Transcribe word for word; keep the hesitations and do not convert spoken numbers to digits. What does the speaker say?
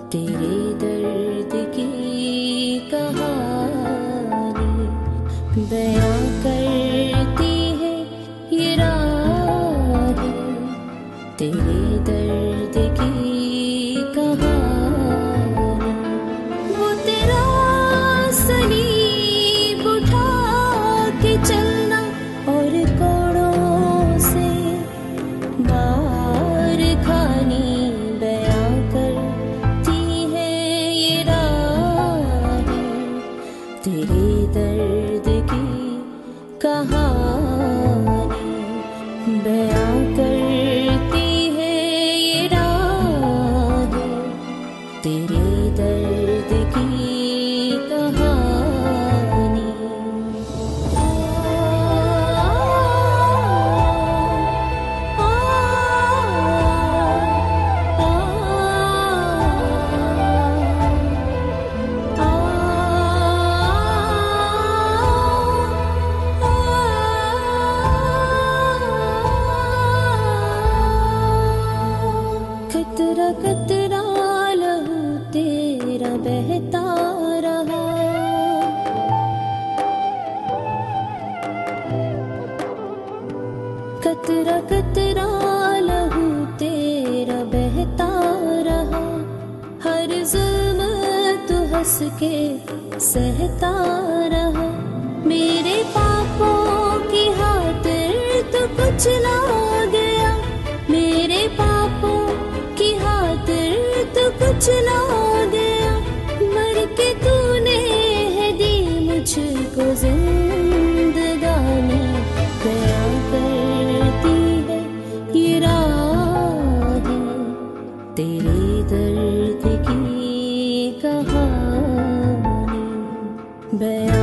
तेरे दर्द की कहानी बयां करती है ये राहें। तेरे दर्द की कहानी वो तेरा सलीब उठा के चलना और कोड़ों से बार खानी बयां करती है ये राहें। तेरे दर्द की कहानी बयां करती है ये राहें। तेरे दर्द की कहानी। आ, आ, आ, कतरा कतरा लहू तेरा बहता रहा। कतरा कतरा लहू तेरा बहता रहा। हर जुल्म तू हंस के सहता रहा। मेरे पापों की खातिर तू कुचला गया। मेरे पापों की खातिर तू कुचला गया। मर के तूने है दी मुझको जिंदगानी बयां करती है ये राहें। तेरे दर्द की कहानी बयां